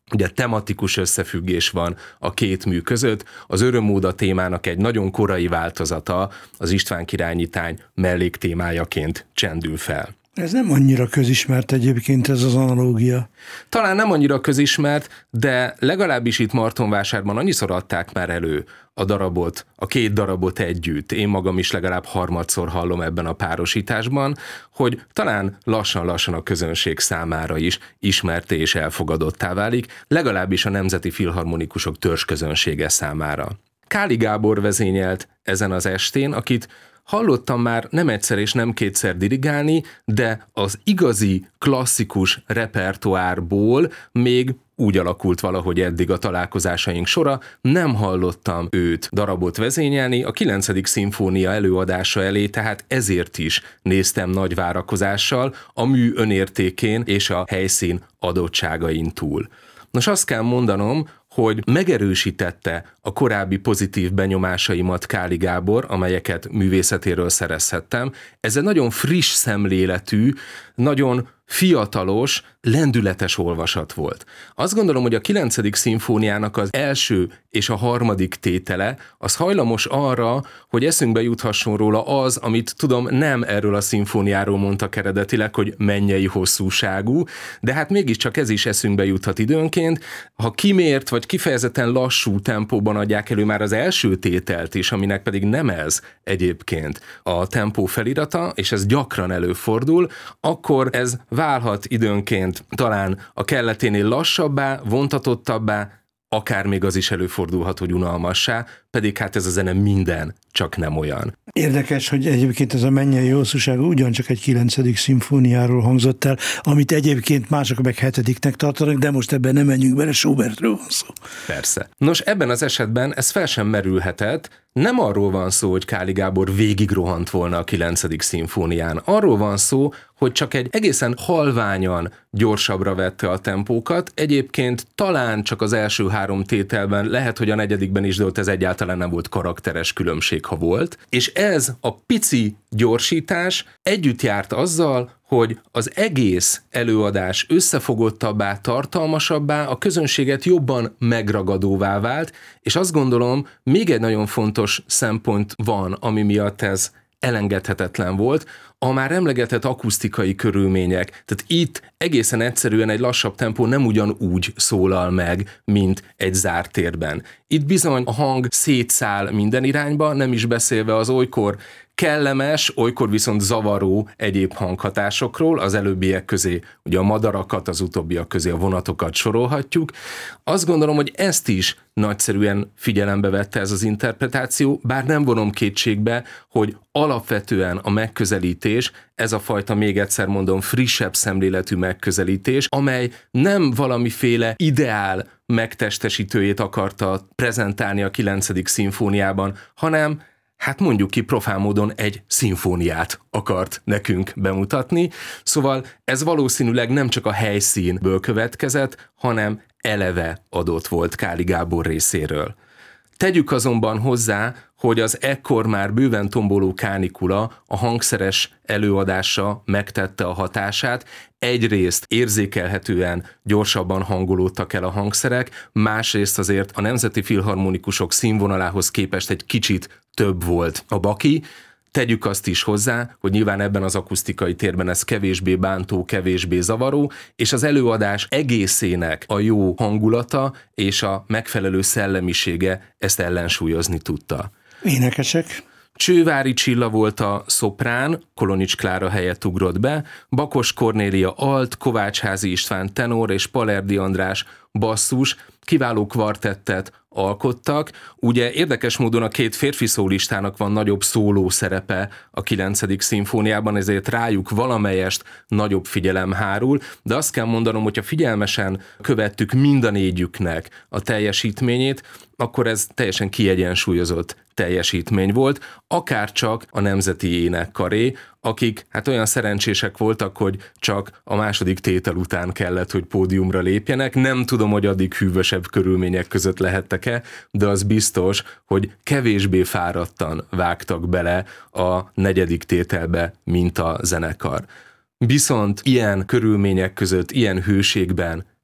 Ugye tematikus összefüggés van a két mű között, az örömóda témának egy nagyon korai változata az István királynyitány melléktémájaként csendül fel. Ez nem annyira közismert egyébként ez az analógia. Talán nem annyira közismert, de legalábbis itt Martonvásárban annyiszor adták már elő a darabot, a két darabot együtt. Én magam is legalább harmadszor hallom ebben a párosításban, hogy talán lassan-lassan a közönség számára is ismerté és elfogadottá válik, legalábbis a Nemzeti Filharmonikusok törzsközönsége számára. Káli Gábor vezényelt ezen az estén, akit hallottam már nem egyszer és nem kétszer dirigálni, de az igazi klasszikus repertoárból még úgy alakult valahogy eddig a találkozásaink sora, nem hallottam őt darabot vezényelni a 9. szimfónia előadása elé, tehát ezért is néztem nagy várakozással a mű önértékén és a helyszín adottságain túl. Nos, azt kell mondanom, hogy megerősítette a korábbi pozitív benyomásaimat Káli Gábor, amelyeket művészetéről szerezhettem. Ez egy nagyon friss szemléletű, nagyon fiatalos, lendületes olvasat volt. Azt gondolom, hogy a 9. szimfóniának az első és a harmadik tétele az hajlamos arra, hogy eszünkbe juthasson róla az, amit tudom, nem erről a szimfóniáról mondtak eredetileg, hogy mennyei hosszúságú, de hát mégiscsak ez is eszünkbe juthat időnként. Ha kimért vagy kifejezetten lassú tempóban adják elő már az első tételt is, aminek pedig nem ez egyébként a tempó felirata, és ez gyakran előfordul, akkor ez válhat időnként talán a kelleténél lassabbá, vontatottabbá, akár még az is előfordulhat, hogy unalmassá, pedig hát ez a zene minden, csak nem olyan. Érdekes, hogy egyébként ez a mennyei hosszúság ugyancsak egy 9. szimfóniáról hangzott el, amit egyébként mások meg 7-nek tartanak, de most ebben nem menjünk bele, Schubertről van szó. Persze. Nos, ebben az esetben ez fel sem merülhetett, nem arról van szó, hogy Káli Gábor végigrohant volna a 9. szimfónián. Arról van szó, hogy csak egy egészen halványan gyorsabbra vette a tempókat, egyébként talán csak az első 3 tételben, lehet, hogy a 4. is, de ott ez egyáltalán nem volt karakteres különbség, ha volt. És ez a pici gyorsítás együtt járt azzal, hogy az egész előadás összefogottabbá, tartalmasabbá, a közönséget jobban megragadóvá vált, és azt gondolom, még egy nagyon fontos szempont van, ami miatt ez elengedhetetlen volt, a már emlegetett akusztikai körülmények. Tehát itt egészen egyszerűen egy lassabb tempó nem ugyanúgy szólal meg, mint egy zárt térben. Itt bizony a hang szétszáll minden irányba, nem is beszélve az olykor kellemes, olykor viszont zavaró egyéb hanghatásokról, az előbbiek közé ugye a madarakat, az utóbbiak közé a vonatokat sorolhatjuk. Azt gondolom, hogy ezt is nagyszerűen figyelembe vette ez az interpretáció, bár nem vonom kétségbe, hogy alapvetően a megközelítés, ez a fajta, még egyszer mondom, frissebb szemléletű megközelítés, amely nem valamiféle ideál megtestesítőjét akarta prezentálni a 9. szimfóniában, hanem hát mondjuk ki profán módon egy szimfóniát akart nekünk bemutatni. Szóval ez valószínűleg nem csak a helyszínből következett, hanem eleve adott volt Káli Gábor részéről. Tegyük azonban hozzá, hogy az ekkor már bőven tomboló kánikula a hangszeres előadása megtette a hatását, egyrészt érzékelhetően gyorsabban hangolódtak el a hangszerek, másrészt azért a Nemzeti Filharmonikusok színvonalához képest egy kicsit több volt a baki. Tegyük azt is hozzá, hogy nyilván ebben az akusztikai térben ez kevésbé bántó, kevésbé zavaró, és az előadás egészének a jó hangulata és a megfelelő szellemisége ezt ellensúlyozni tudta. Énekesek? Csővári Csilla volt a szoprán, Kolonics Klára helyett ugrott be, Bakos Kornélia alt, Kovácsházi István tenor és Palerdi András basszus, kiváló kvartettet alkottak. Ugye érdekes módon a két férfi szólistának van nagyobb szóló szerepe a 9. szimfóniában, ezért rájuk valamelyest nagyobb figyelem hárul, de azt kell mondanom, hogyha figyelmesen követtük mind a négyüknek a teljesítményét, akkor ez teljesen kiegyensúlyozott teljesítmény volt, akárcsak a Nemzeti Énekkaré, akik hát olyan szerencsések voltak, hogy csak a második tétel után kellett, hogy pódiumra lépjenek. Nem tudom, hogy addig hűvösebb körülmények között lehettek-e, de az biztos, hogy kevésbé fáradtan vágtak bele a 4. tételbe, mint a zenekar. Viszont ilyen körülmények között, ilyen hőségben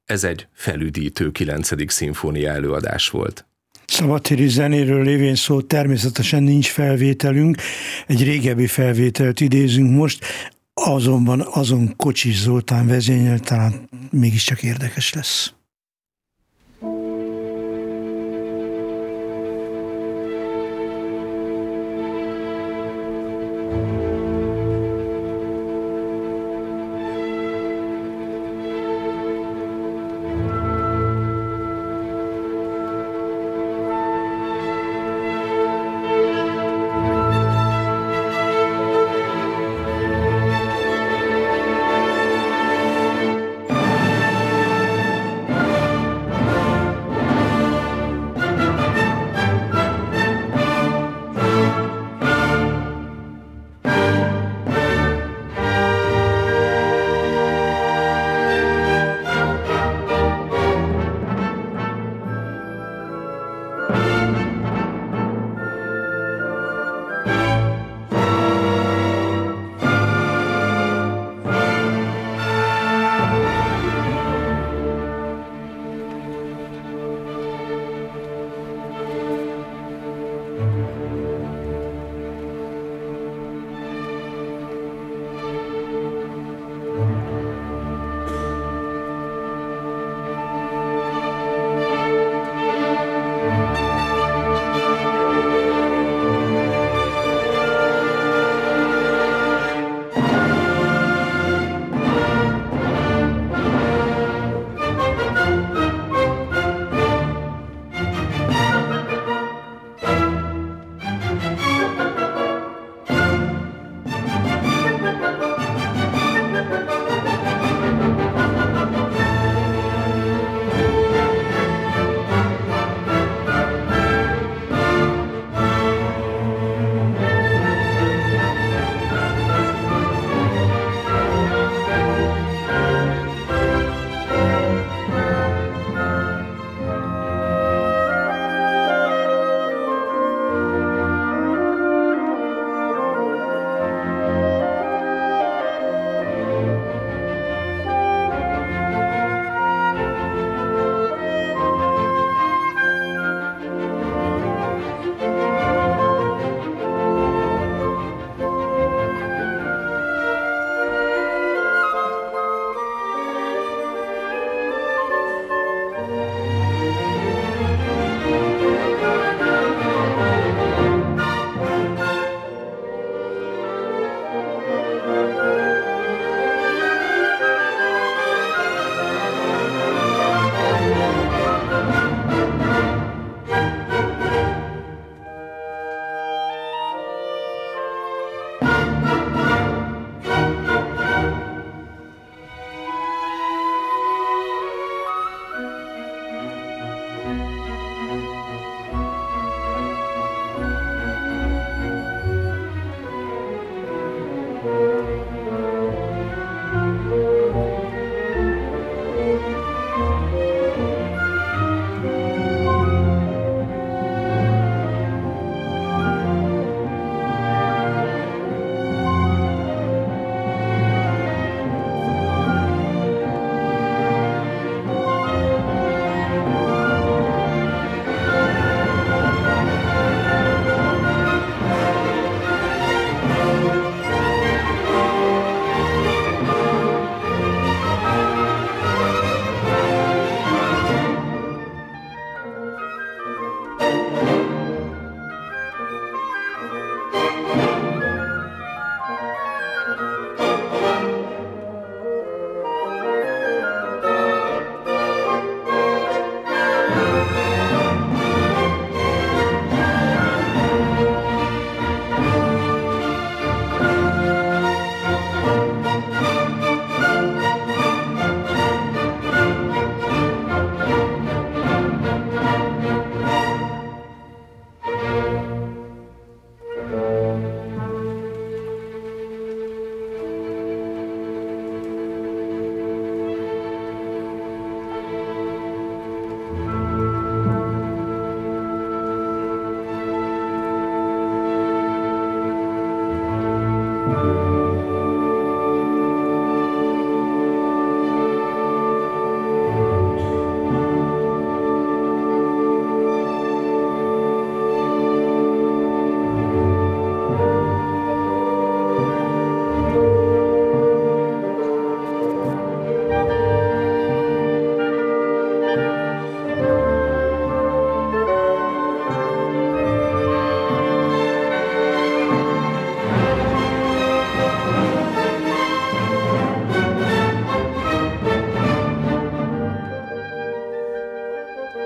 Ez egy felüdítő 9. szimfónia előadás volt. Szabadtéri zenéről lévén szó, természetesen nincs felvételünk, egy régebbi felvételt idézünk most, azonban azon Kocsis Zoltán vezényel talán mégiscsak érdekes lesz.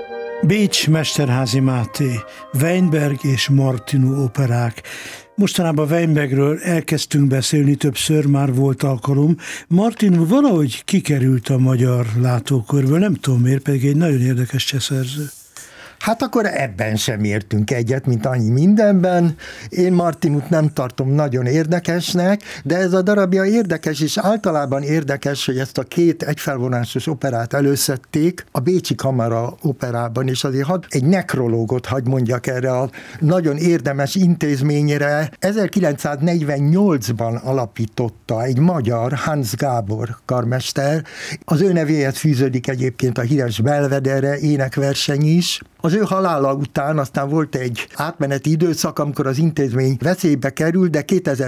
Bécs, Mesterházy Máté, Weinberg és Martinů operák. Mostanában Weinbergről elkezdtünk beszélni, többször már volt alkalom. Martinů valahogy kikerült a magyar látókörből, nem tudom miért, pedig egy nagyon érdekes csehszerző. Hát akkor ebben sem értünk egyet, mint annyi mindenben. Én Martinút nem tartom nagyon érdekesnek, de ez a darabja érdekes, és általában érdekes, hogy ezt a két egyfelvonásos operát előszedték a Bécsi Kamara operában, és azért egy nekrológot hadd mondjak erre a nagyon érdemes intézményre. 1948-ban alapította egy magyar, Hans Gábor karmester. Az ő nevéhez fűződik egyébként a híres Belvedere énekverseny is. Az ő halála után aztán volt egy átmeneti időszak, amikor az intézmény veszélybe került, de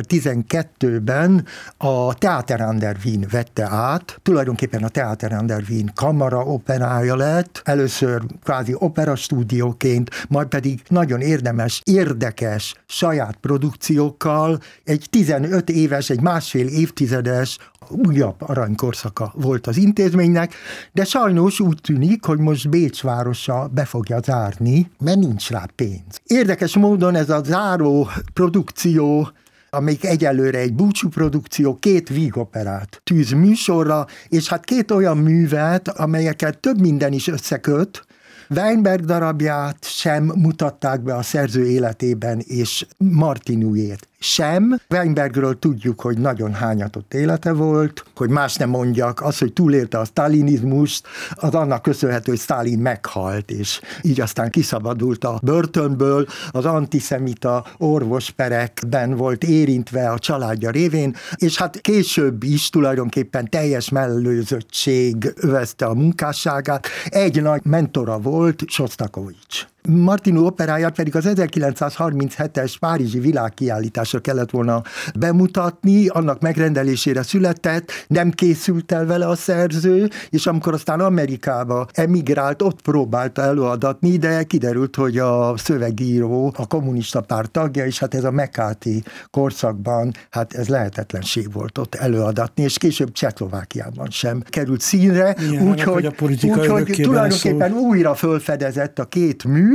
2012-ben a Theater an der Wien vette át. Tulajdonképpen a Theater an der Wien kamara operája lett, először kvázi operastúdióként, majd pedig nagyon érdemes, érdekes saját produkciókkal, egy 15 éves, egy másfél évtizedes újabb aranykorszaka volt az intézménynek, de sajnos úgy tűnik, hogy most Bécs városa be fogja zárni, mert nincs rá pénz. Érdekes módon ez a záró produkció, amelyik egyelőre egy búcsú produkció, 2 vígoperát tűz műsorra, és hát 2 olyan művet, amelyeket több minden is összeköt. Weinberg darabját sem mutatták be a szerző életében, és Martinújét sem. Weinbergről tudjuk, hogy nagyon hányatott élete volt, hogy más nem mondjak, az, hogy túlélte a sztálinizmust, az annak köszönhető, hogy Sztálin meghalt, és így aztán kiszabadult a börtönből, az antiszemita orvosperekben volt érintve a családja révén, és hát később is tulajdonképpen teljes mellőzöttség övezte a munkásságát. Egy nagy mentora volt, Sostakovics. Martinů operáját pedig az 1937-es párizsi világkiállításra kellett volna bemutatni, annak megrendelésére született, nem készült el vele a szerző, és amikor aztán Amerikába emigrált, ott próbálta előadatni, de kiderült, hogy a szövegíró a kommunista párt tagja, és hát ez a McCarthy korszakban, hát ez lehetetlenség volt ott előadatni, és később Csehszlovákiában sem került színre, úgyhogy tulajdonképpen újra fölfedezett a 2 mű,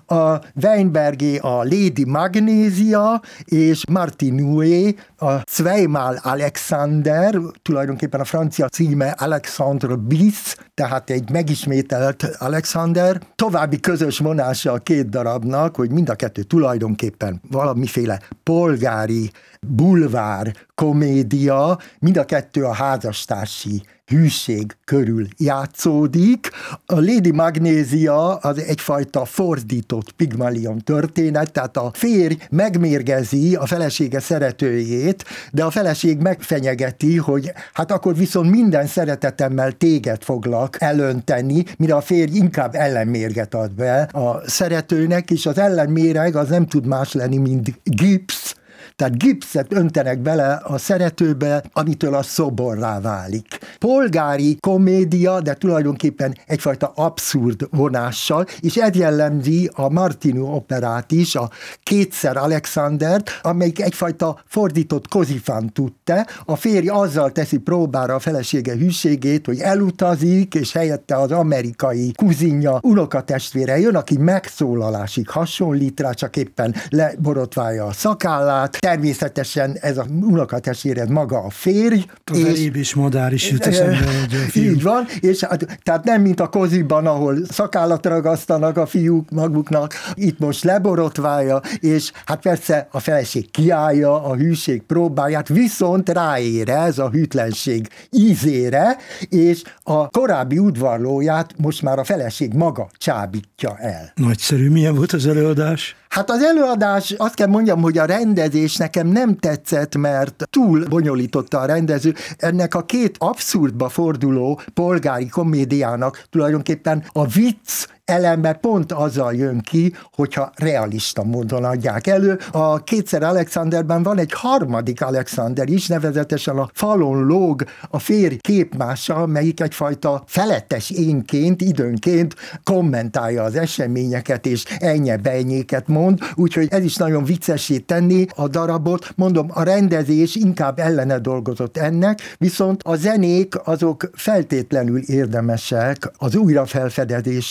a Weinbergé a Lady Magnésia, és Martinúé a Zweimal Alexander, tulajdonképpen a francia címe Alexandre bis, tehát egy megismételt Alexander. További közös vonása a 2 darabnak, hogy mind a 2 tulajdonképpen valamiféle polgári bulvár komédia, mind a 2 a házastársi hűség körül játszódik. A Lady Magnésia az egyfajta fordított Pigmalion történet, tehát a férj megmérgezi a felesége szeretőjét, de a feleség megfenyegeti, hogy hát akkor viszont minden szeretetemmel téged foglak elönteni, mire a férj inkább ellenmérget ad be a szeretőnek, és az ellenméreg az nem tud más lenni, mint gipsz, tehát gipszet öntenek bele a szeretőbe, amitől a szoborrá válik. Polgári komédia, de tulajdonképpen egyfajta abszurd vonással, és ez jellemzi a Martinů operát is, a Kétszer Alexandert, amelyik egyfajta fordított Così fan tutte. A férj azzal teszi próbára a felesége hűségét, hogy elutazik, és helyette az amerikai kuzinja, unokatestvére jön, aki megszólalásig hasonlít rá, csak éppen leborotválja a szakállát. Természetesen ez a unokatestvére maga a férj. Az elébb is madár is jut eszembe. Így van, és tehát nem mint a Koziban, ahol szakállat ragasztanak a fiúk maguknak, itt most leborotválja, és hát persze a feleség kiállja a hűség próbáját, viszont ráérez a hűtlenség ízére, és a korábbi udvarlóját most már a feleség maga csábítja el. Nagyszerű. Milyen volt az előadás? Hát az előadás, azt kell mondjam, hogy a rendezés nekem nem tetszett, mert túl bonyolította a rendező. Ennek a 2 abszurdba forduló polgári komédiának tulajdonképpen a vicc eleme pont azzal jön ki, hogyha realista módon adják elő. A Kétszer Alexanderben van egy harmadik Alexander is, nevezetesen a falon lóg a férj képmása, melyik egyfajta felettes énként, időnként kommentálja az eseményeket, és ennye-bennyéket mond, úgyhogy ez is nagyon viccessé tenni a darabot. Mondom, a rendezés inkább ellene dolgozott ennek, viszont a zenék azok feltétlenül érdemesek az újrafelfedezésre.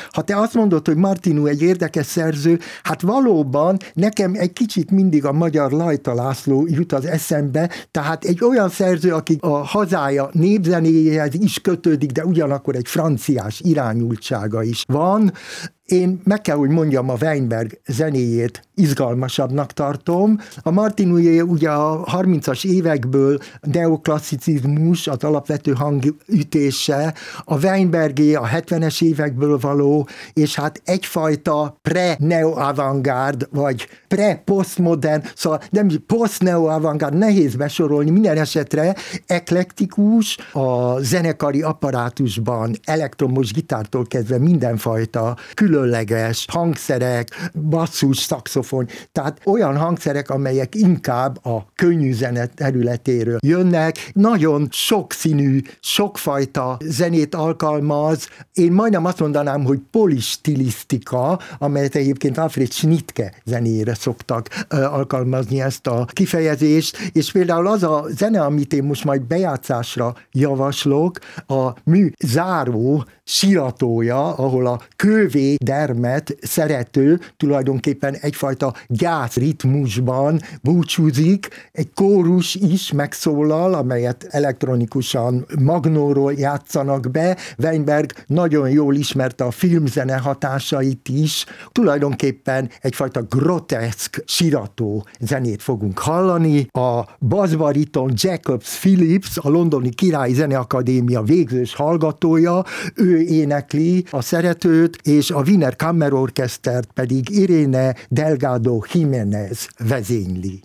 ha te azt mondod, hogy Martinů egy érdekes szerző, hát valóban nekem egy kicsit mindig a magyar Lajta László jut az eszembe, tehát egy olyan szerző, aki a hazája népzenéjéhez is kötődik, de ugyanakkor egy franciás irányultsága is van. Én meg kell, hogy mondjam, a Weinberg zenéjét izgalmasabbnak tartom. A Martinújé ugye a 30-as évekből neoklasszicizmus, az alapvető hangütése, a Weinbergé a 70-es évekből való, és hát egyfajta pre-neo-avantgárd, vagy pre-postmodern, szóval nem post-neo-avantgárd, nehéz besorolni, minden esetre eklektikus, a zenekari apparátusban elektromos gitártól kezdve mindenfajta különleges hangszerek, basszus, szaxofon, tehát olyan hangszerek, amelyek inkább a könnyű zene területéről jönnek, nagyon sokszínű, sokfajta zenét alkalmaz, én majdnem azt mondanám, hogy polistilisztika, amelyet egyébként Alfred Schnittke zenéjére szoktak alkalmazni ezt a kifejezést, és például az a zene, amit én most majd bejátszásra javaslok, a mű záró siratója, ahol a kővé dermet szerető tulajdonképpen egyfajta gyászritmusban búcsúzik, egy kórus is megszólal, amelyet elektronikusan magnóról játszanak be. Weinberg nagyon jól ismerte a filmzene hatásait is, tulajdonképpen egyfajta groteszk sirató zenét fogunk hallani. A basszbariton Jacobs Phillips, a Londoni Királyi Zeneakadémia végzős hallgatója, ő énekli a szeretőt, és a Wiener Kammerorchestert pedig Irene Delgado Jiménez vezényli.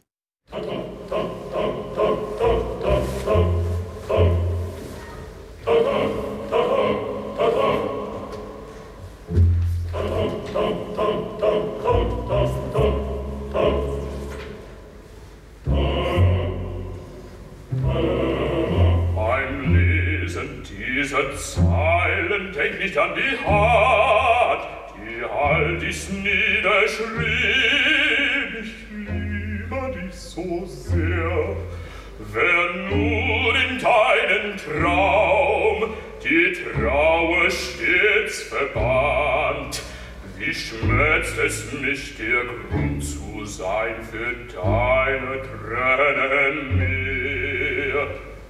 Diese Zeilen denk nicht an die Hand, die all dies niederschrieb. Ich liebe dich so sehr, wer nur in deinen Traum die Traue stets verbannt. Wie schmerzt es mich, der Grund zu sein für deine Tränen mehr.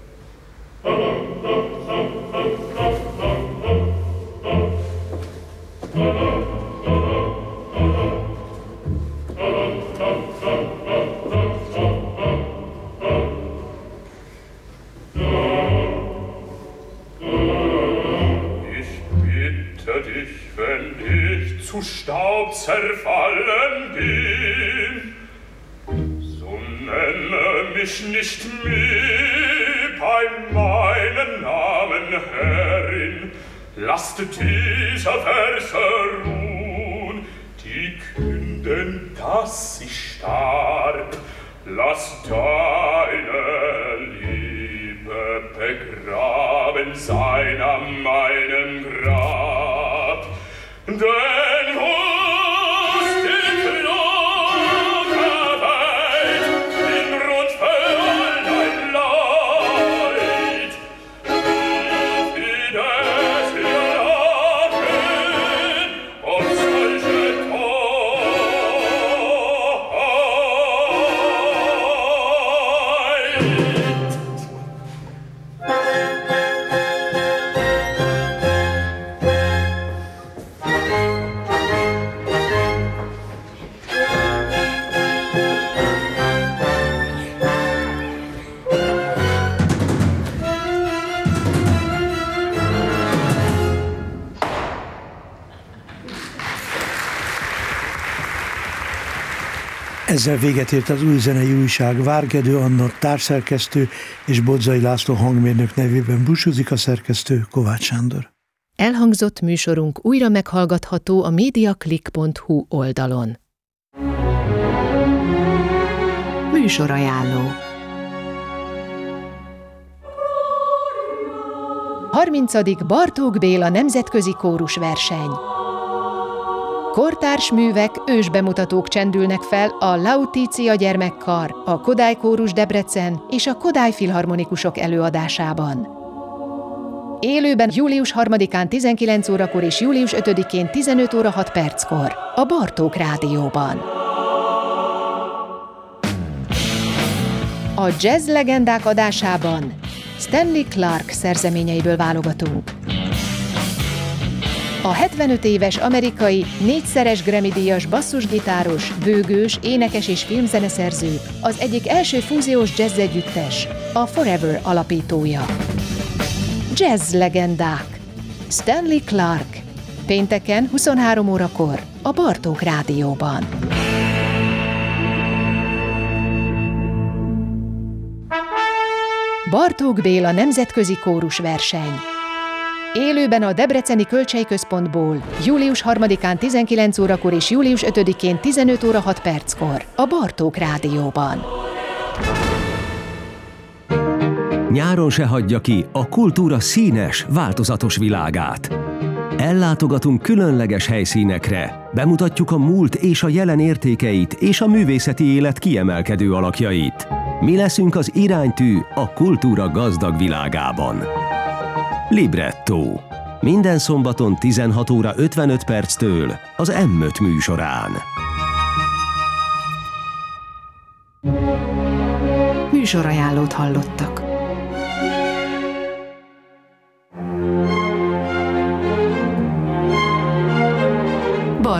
Zu Staub zerfallen bin, so nenne mich nicht mehr bei meinem Namen, Herrin. Lasst dieser Verse ruhen, die künden, dass ich starb. Lass deine Liebe begraben sein an meinem Grab. Denn wo's die kluge Welt den Grund für all dein Leid, wie das wir lachen und solche Ezzel véget ért az Új Zenei Újság. Várgedő Anna társszerkesztő és Bodzai László hangmérnök nevében búcsúzik a szerkesztő, Kovács Sándor. Elhangzott műsorunk újra meghallgatható a mediaclick.hu oldalon. Műsorajánló. 30. Bartók Béla nemzetközi kórusverseny. Kortárs művek, ősbemutatók csendülnek fel a Lautitia gyermekkar, a Kodály Kórus Debrecen és a Kodály Filharmonikusok előadásában. Élőben július 3-án 19 órakor és július 5-én 15 óra 6 perckor a Bartók Rádióban. A jazz legendák adásában Stanley Clarke szerzeményeiből válogatunk. A 75 éves amerikai, 4-szeres Grammy-díjas basszusgitáros, bőgős, énekes és filmzeneszerző, az egyik első fúziós jazz együttes, a Forever alapítója. Jazz legendák. Stanley Clarke. Pénteken 23 órakor a Bartók Rádióban. Bartók Béla nemzetközi kórusverseny. Élőben a Debreceni Kölcsey Központból július 3-án 19 órakor és július 5-én 15 óra 6 perckor a Bartók Rádióban. Nyáron se hagyja ki a kultúra színes, változatos világát. Ellátogatunk különleges helyszínekre, bemutatjuk a múlt és a jelen értékeit és a művészeti élet kiemelkedő alakjait. Mi leszünk az iránytű a kultúra gazdag világában. Libretto. Minden szombaton 16 óra 55 perctől az M5 műsorán. Műsorajánlót hallottak.